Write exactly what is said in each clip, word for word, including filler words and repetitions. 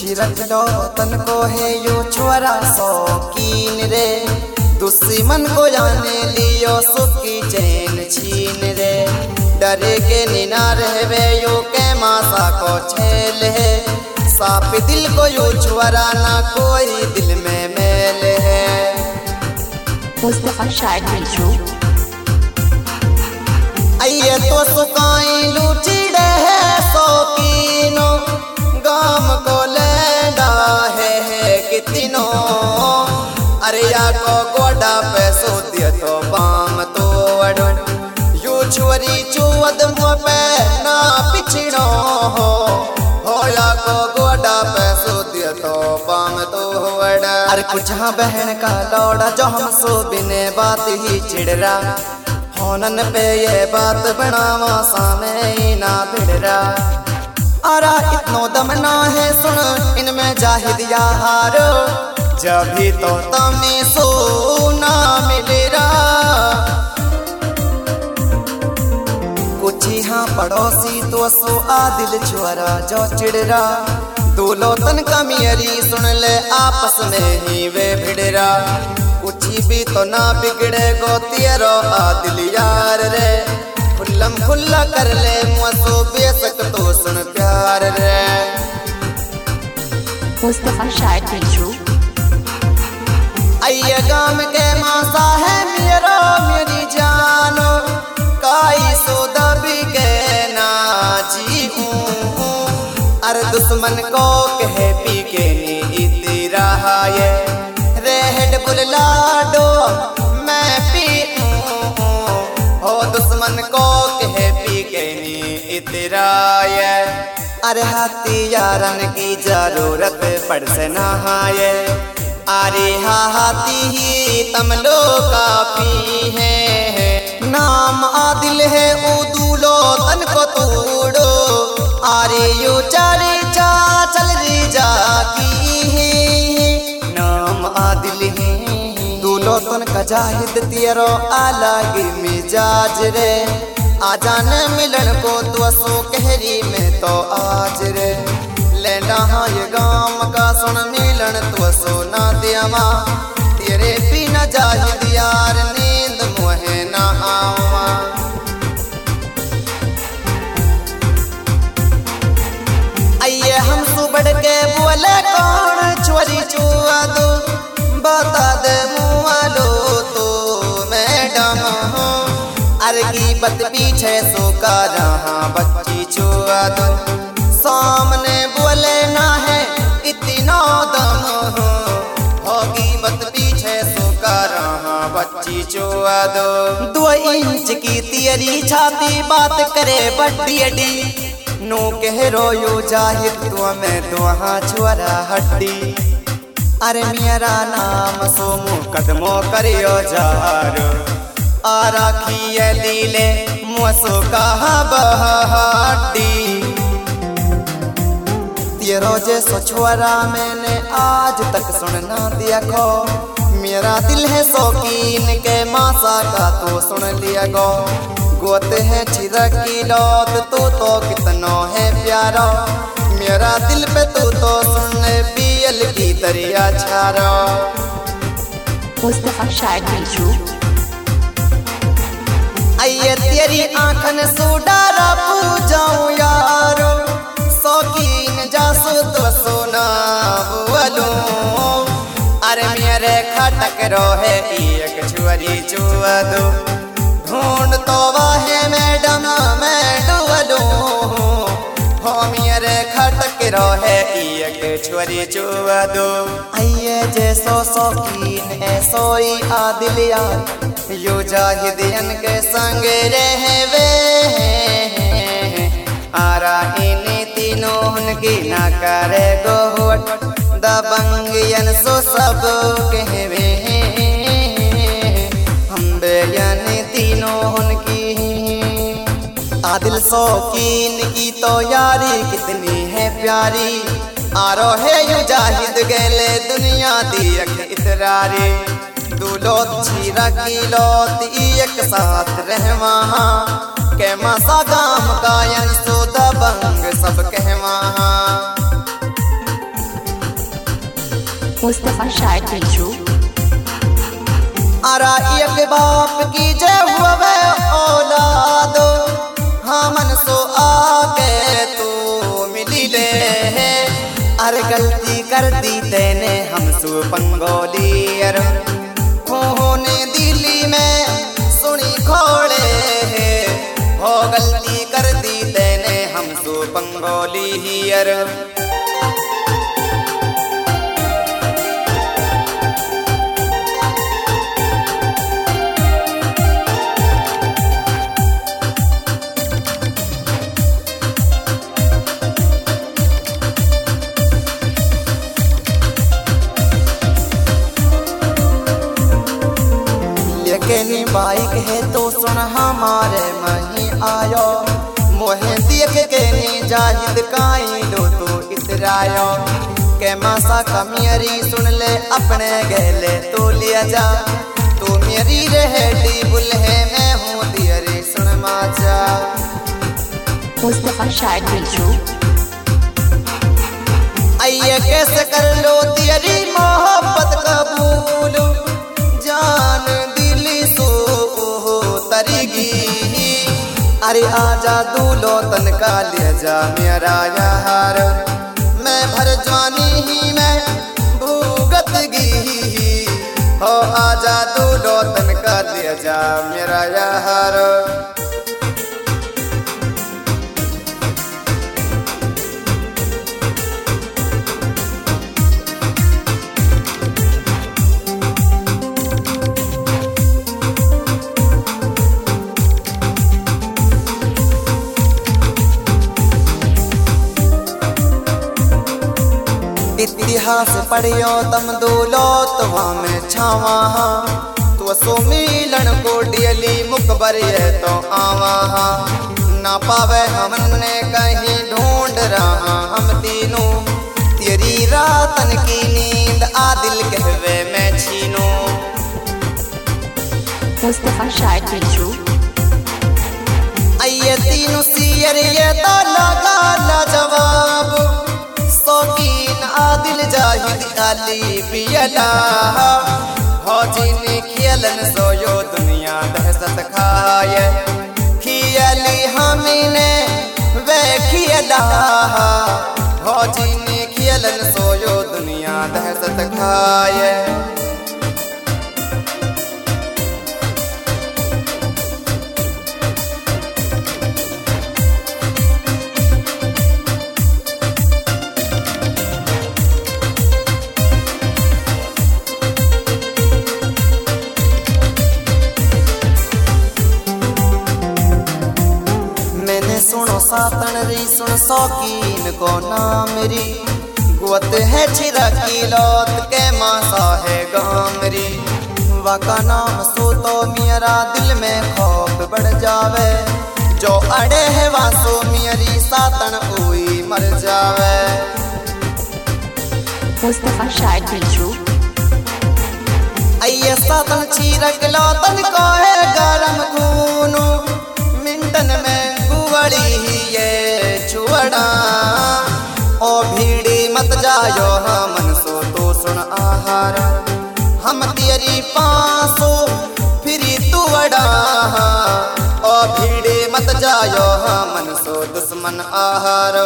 चिरक लो तन को है यो छोरा शौकीन रे, दुश्मन को जाने लियो सुखी चैन छीन रे। डरे के निना रहवे यो के मासा को छेल है, साफ दिल को यो छोरा ना कोई दिल में मेल है। मुस्तफा शायर मिल्जू आइए तो सुकाई लूचिड़े है शौकीनो, गाम को लेंदा है, है कितनो। अरे या को गोडा पे सोतिया तो बाम तोड़, यू छुरी चुवद मुँह पे ना पिछड़ो हो, होया को गोडा पे सोतिया तो बाम तोड़। अरे कुछ हाँ बहन का लौड़ा जो हम सो बिने बात ही चिड़रा, होनन पे ये बात बनावा सामे ना भिड़रा। अरा इतनो दम ना है सुन इनमें जाहिद यारो, जब भी तो तमे सोना मिलेरा। कुछ यहाँ पड़ोसी तो सो आदिल छोरा जो चिड़रा, दूलो तन कमियरी सुन ले आपस में ही वे भिड़रा। कुछ भी तो ना बिगड़े गो तेरो आदिल यार रे, खुल्लम खुल्ला कर ले मुँह बेसक तो सुन प्यार रे। मुस्तफा शायर मिल्जू आइए गाम के मासा है मेरा मेरी जानो, काई सोदा भी के ना जी हूँ। अरे दुश्मन को कहे पी के नी इती रहा ये, रेड बुल लाडो मैं पी हो, दुश्मन को कहे पी के नी इतरा ये। अरे हाथी यारन की जरूरत पड़ से नहाए, अरे हा हाथी ही तम लो काफी है। नाम आदिल है उदूलो तन को तोड़ो, अरे यो चारे चा चल री जाकी है। नाम आदिल है दूलो तन का जाहिद तेरो अलग मिजाज रे, आजान मिलन को तो सो कहरी में तो आज रे। लेना हाँ ये गाम का सुन मिलन तो सो ना दियावा, तेरे बिना जाहिद यार नींद मुहे ना आवा। आइए हम सुबड़ के बोले कौन चोरी चुआ दो, बता दे मुआलो तो मैडम हूँ। अरे की बत पीछे सो का रहा बच्ची चुआ दो, सामने बोले ना है इतना दम हूँ। होगी बत पीछे सो का रहा बच्ची चुआ दो। दो इंच की तेरी छाती बात करे बड्डी अड्डी, नो कह रो यो जाहिद तो मैं दुआ छुरा हड्डी। अरे मेरा नाम सोमू कदमों करियो जारो, आ राखिए लीले मुसो कहा बहाडी। तेरो जैसो छोरा मैंने आज तक सुनना देखो, मेरा दिल है शौकीन के मासा का तो सुन लिया गो। गोत है चिरकी लौत तू तो कितनो है प्यारा, मेरा दिल पे तू तो सुन पियल की दरिया छारा। मुस्तफा शायर मिल्जू आइए तेरी आँखन सुडारा पूजाऊं यारो, शौकीन जासू तो सोना बोलूं। अरे मेरे खटक रोहे एक छुरी चुआ दो, ढूंढ तो वाहे मैडम मैं डुअलूं। हो मेरे खटक रोहे एक छुरी चुआ दो। आइए जैसो शौकीन ऐसो ही आदिल यार, यो जाहिदियन के संग रहवे। आरा इन्हीं तीनों उनकी ना करे गोहट, दबंगियन सो सब कहवे। हम बेयन तीनों उनकी, आदिल शौकीन की तो यारी कितनी है प्यारी। आरो है यू जाहिद गेले दुनिया दी इतरारी, दूलोत छीरा की लोत एक साथ रहवा। के मासा गाम गायन सो दबंग सब कहवा। मुस्तफा शायर पिंचू। अरा एक बाप की जय हुए औलाद, हमन सो आके तू मिली ले। अरे गलती कर दी तेने हमसो पंगोलियर, खोने दिल्ली में सुनी खोड़े। हो गलती कर दी तेने हमसो पंगोलियर। लेकिन बाइक है तो सुन हमारे मही आयो, मोहे देख के नी जाहिद काई लो तो इतरायो। के मासा का मेरी सुन ले अपने गले तो लिया जा, तू मेरी रहेडी बुल है मैं हूँ तेरी सुन माचा। मुस्तफा शायर पिंचू। आइए कैसे कर लो तेरी मोहब्बत कबूल, जान दिली सो तरीगी। अरे आजा दूलो तन का ले जा मेरा यार, मैं भर जवानी ही मैं भूगत गी। हो आजा दूलो तन का ले जा मेरा यार। इतिहास पढ़ियो तम दौलत में छावा, तो सो मिलन को डियली मुकबर है तो आवा। ना पावे हमने कहीं ढूंढ रहा हम तीनों, तेरी रातन की नींद आदिल कहवे मैं छीनू। मुस्तफा शायर पिंचू। आइए तीनों सियर ये तो लगा ला जवाब, शौकीन आदिल जाहिद अली पियला। हो जिन खियलन सोयो दुनिया दहशत खाए, खियली हमने वे खियला। हो जिन खियलन सोयो दुनिया दहशत खाए। सुनो सातन री सुन शौकीन को नाम री, गुत है छिरा की लौत के मासा है गामरी। वाका नाम सो तो मेरा दिल में खौफ बढ़ जावे, जो अड़े है वासो मेरी सातन हुई मर जावे। मुस्तफा शायर पिंचू। आइए सातन छिरक लौतन को है गरम खून, मिंटन में ये छुअड़ा। ओ भीड़ी मत जायो हमन सो तो सुन आहार, हम तेरी पासो फिरी तुअड़ा। ओ भीड़ी मत जायो हमन सो दुश्मन आहार।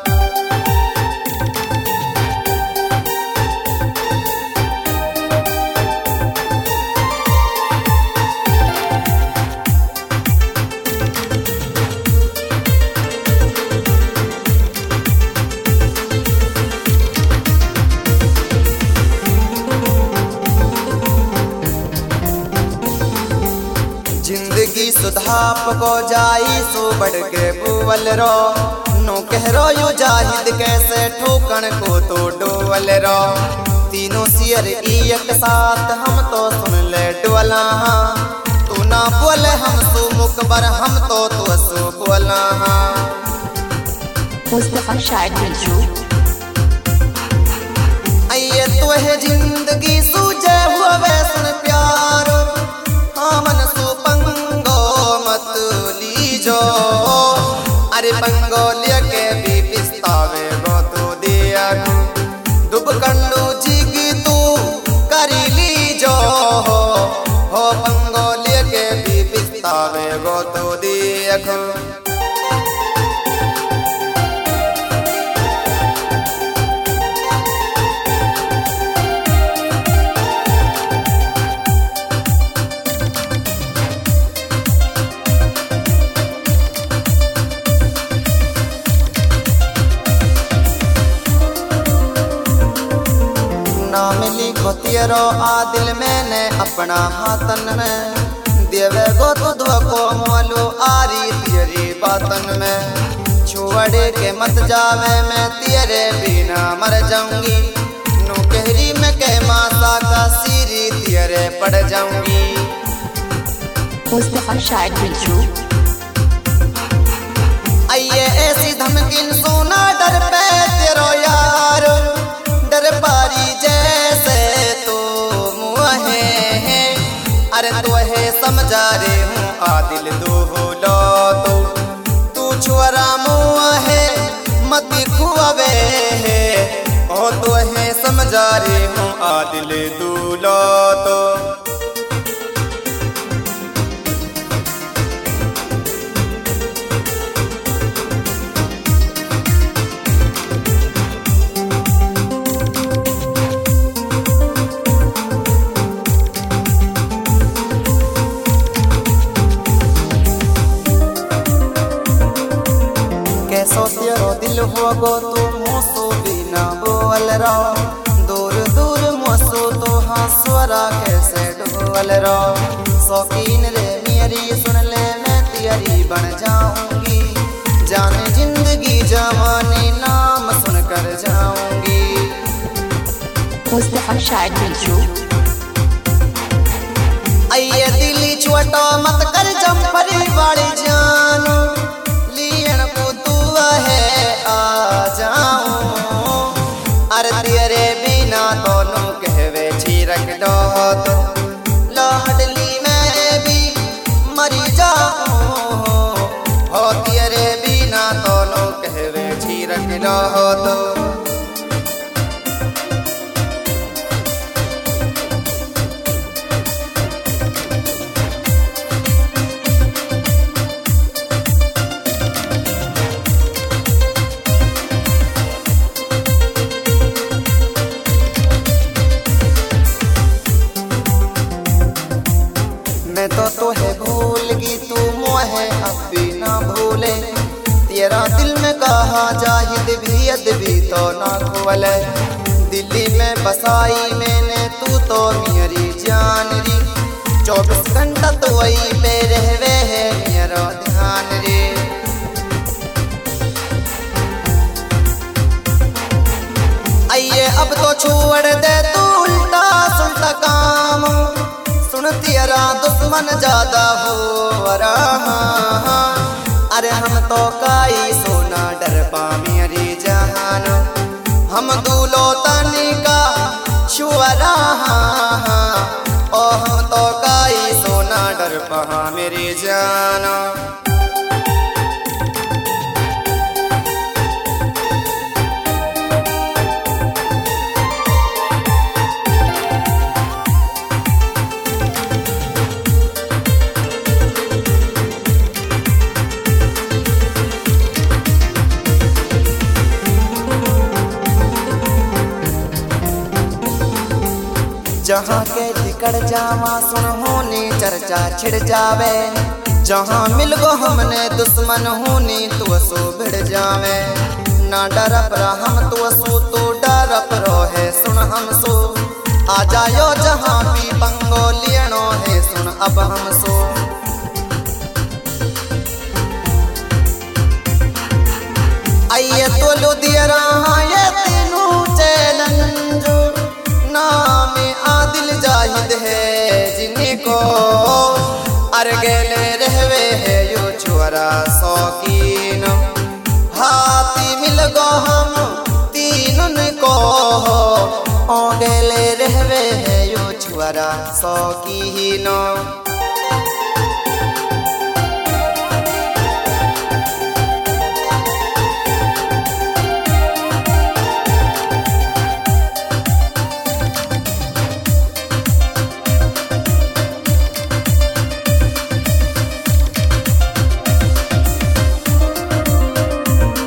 जिंदगी सुधाप को जाई सो बढ़ के बुवल रो, नो कह रो यू जाहिद कैसे ठोकन को तो डोवल रो। तीनों सियर एक साथ हम तो सुन ले डोला, तू ना बोले हम सो मुकबर हम तो तू सो बोला। मुस्तफा शायर पिंचू। आइए तो है जिंदगी सूझे हुए सुन प्यार, हमन सो पंगो मत लीजो। अरे पंगोलिया के भी पिस्तावे गो तो दिया दुब कंडू जिगी थो। नाम लिखो तेरो आदिल मैंने अपना हाथन में, देवे गो तुध को मोलो आरी तेरी बातन में। छोड़े के मत जावे मैं तेरे बिना मर जाऊंगी, नो कहरी में कह माता का सीरी तेरे पड़ जाऊंगी। मुस्तफा शाहिद बिल्जू। आइए ऐसी धमकिन सुना डर पे तेरो यार, डर पारी जैसे तो मुहे है, अरे तो है समझा रे हूँ आदिल दो हो लो तो, तू छुरा मुँह है मत खुआवे है, ओ तो है समझा रे हूँ आदिल दो लो तो। कैसो तेरो दिल हो गो तो मोसो बिना बोल रहो, दूर दूर मोसो तो हंसवरा कैसे ढोल रहो। शौकीन रे मेरी सुन ले मैं तेरी बन जाऊंगी, जाने जिंदगी जवानी नाम सुनकर जाऊंगी। मुस्तफा शाहिद बिल्जू। आइए दिली छोटा मत कर जम्फरी वाली जानो, अरे तेरे बिना दोनों कहवे छिरक डोत, लाडली में भी मरी जाऊं, हो तेरे बिना दोनों कहवे छिरक डोत। मैं तो तोहे भूल गई तू मोहे अब भी ना भूले, तेरा दिल में कहा जाहिद भी अदबी तो ना खोले। दिल्ली में बसाई मैंने तू तो मेरी जान री, चौबीस घंटा तो वही पे रहवे है मेरा ध्यान रे। आइए अब तो छोड़ दे तू उल्टा सुल्टा काम, सुन तेरा दुश्मन ज्यादा हो रहा, अरे हम तो काई सोना डर पा मेरी जहान, हम दूलो तनी का शुअरा, ओ हम तो काई सोना डर पा मेरी जान। जहाँ के लिकड़ जावा सुन होनी चर्चा छिड़ जावे, जहाँ मिल गो हमने दुश्मन होनी तो सो भिड़ जावे। ना डरप हम तो सो तो डरप रोहे सुन हम सो, आ जायो जहाँ भी पंगो लियनो है सुन अब हम सो। आइए तो लो दिया रहा ये तीनों चैलेंज, नाम आदिल जाहिद है जिनको, अरगेले रहवे है यो छोरा शौकीन, हाथी मिल गो हम तीनों को, ओ गेले रहवे है यो छोरा शौकीन।